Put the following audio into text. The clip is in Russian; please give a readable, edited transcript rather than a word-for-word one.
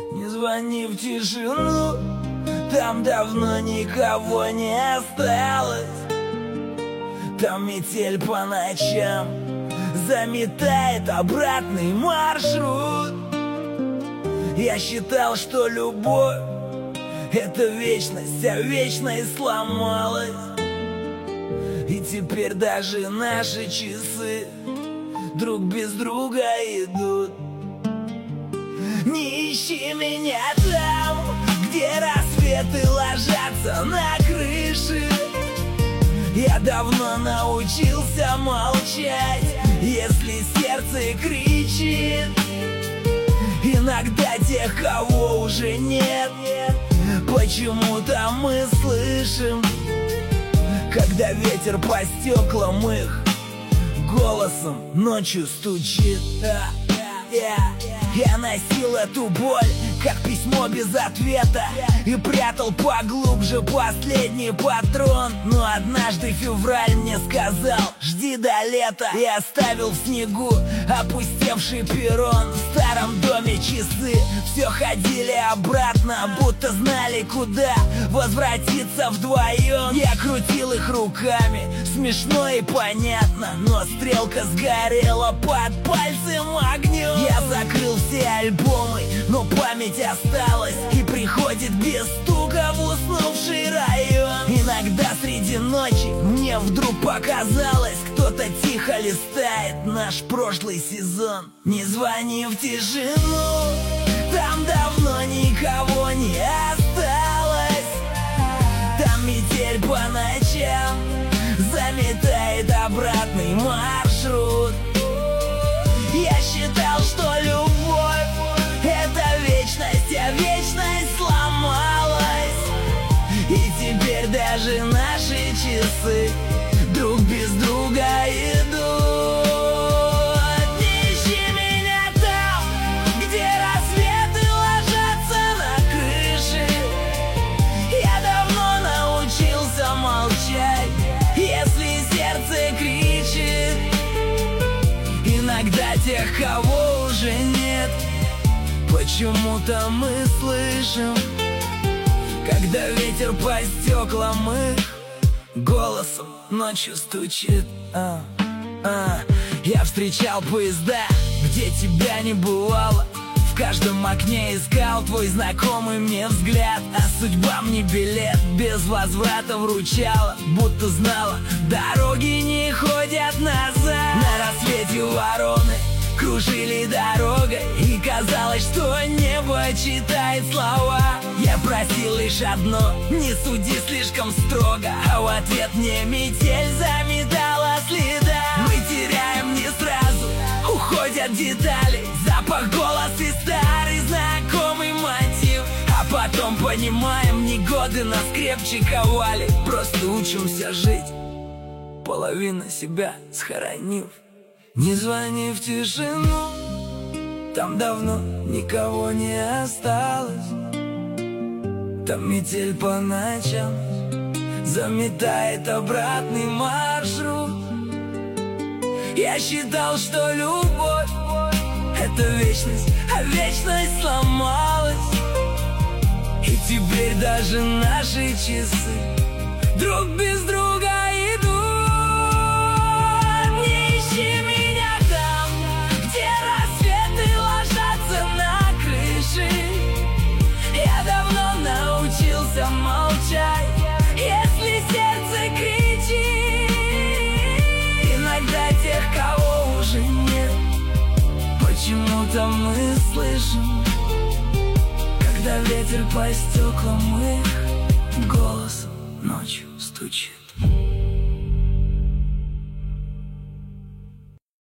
Не звони в тишину, там давно никого не осталось. Там метель по ночам заметает обратный маршрут. Я считал, что любовь — это вечность, а вечность сломалась. И теперь даже наши часы друг без друга идут. Не ищи меня там, где рассветы ложатся на крыши. Я давно научился молчать, если сердце кричит. Иногда тех, кого уже нет, почему-то мы слышим, когда ветер по стеклам их голосом ночью стучит. Я носил эту боль, как письмо без ответа, и прятал поглубже последний патрон. Но однажды февраль мне сказал: жди до лета. И оставил в снегу опустевший перрон. В старом доме часы все ходили обратно, будто знали, куда возвратиться вдвоем. Я крутил их руками, смешно и понятно, но стрелка сгорела под пальцем огнем. Я закрыл все альбомы, но память осталась и приходит без стука в уснувший район. Иногда среди ночи мне вдруг показалось, кто-то тихо листает наш прошлый сезон. Не звони в тишину, там давно никого не осталось. Там метель по ночам заметает обратный маршрут. Я считал, что любовь — это вечность, а вечность сломалась. И теперь даже наши часы друг без друга идут. Не ищи меня там, где рассветы ложатся на крыши. Я давно научился молчать, если сердце кричит. Иногда тех, кого уже нет, почему-то мы слышим, когда ветер по стеклам их голосом ночью стучит. Я встречал поезда, где тебя не бывало. В каждом окне искал твой знакомый мне взгляд. А судьба мне билет без возврата вручала, будто знала, дороги не ходят назад. На рассвете вороны кружили дорогой, и казалось, что небо читает слова. Я просил лишь одно: не суди слишком строго, а в ответ мне метель заметала следа. Мы теряем не сразу, уходят детали, запах, голос и старый знакомый мотив. А потом понимаем, не годы нас крепче ковали, просто учимся жить, половину себя схоронив. Не звони в тишину, там давно никого не осталось. Там метель по ночам заметает обратный маршрут. Я считал, что любовь — это вечность, а вечность сломалась. И теперь даже наши часы друг без друга идут. Не ищи меня там, где рассветы ложатся на крыши. Я давно научился молчать, если сердце кричит. Иногда тех, кого уже нет, почему-то мы слышим, когда ветер по стеклам их